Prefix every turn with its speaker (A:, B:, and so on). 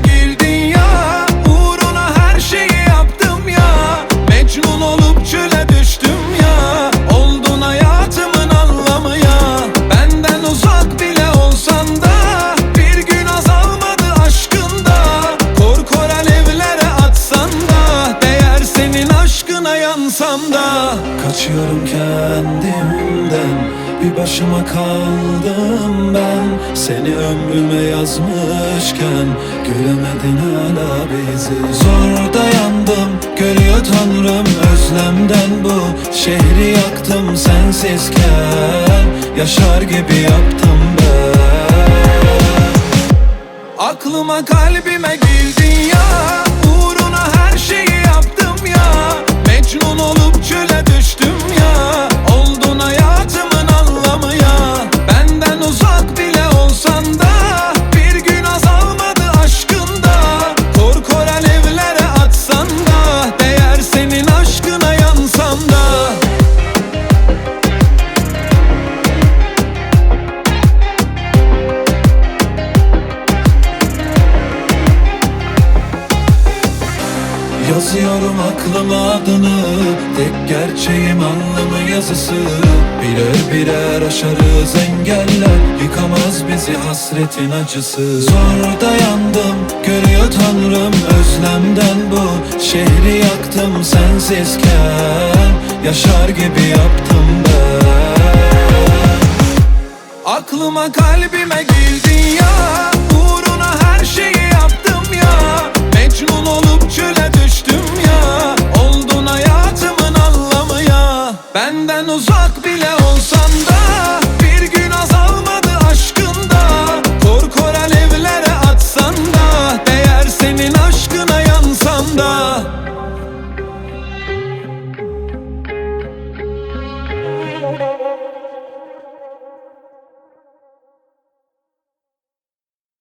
A: güldün ya. Uğruna her şeyi yaptım ya. Mecnun olup çöle düştüm ya. Oldun hayatımın anlamı ya. Benden uzak bile olsan da bir gün azalmadı aşkında. Korkor alevlere atsan da değer senin aşkına yansam da. Kaçıyorum kendimden, bir başıma kaldım ben. Seni ömrüme yazmışken göremedin hala bizi. Zor dayandım, görüyor Tanrım özlemden bu şehri yaktım sensizken. Yaşar gibi yaptım ben. Aklıma kalbime girdin ya. Uğruna her şeyi yaptım ya. Mecnun olup çöle düştüm ya. Oldun hayatımın anlamı ya. Benden uzak bile olsan da bir gün azalmadı aşkında. Korkor alevlere atsan da değer senin aşkına yansam da. Yazıyorum aklıma adını, tek gerçeğim anlamı yazısı. Birer birer aşarız engeller, yıkamaz bizi hasretin acısı. Zor dayandım, görüyor Tanrım özlemden bu şehri yaktım sensizken. Yaşar gibi yaptım ben. Aklıma kalbime girdin ya. Uğruna her şeyi yaptım ya. Mecnun olup çöle düştüm ya. Oldun hayatımın anlamı ya. Benden uzak bile olsan da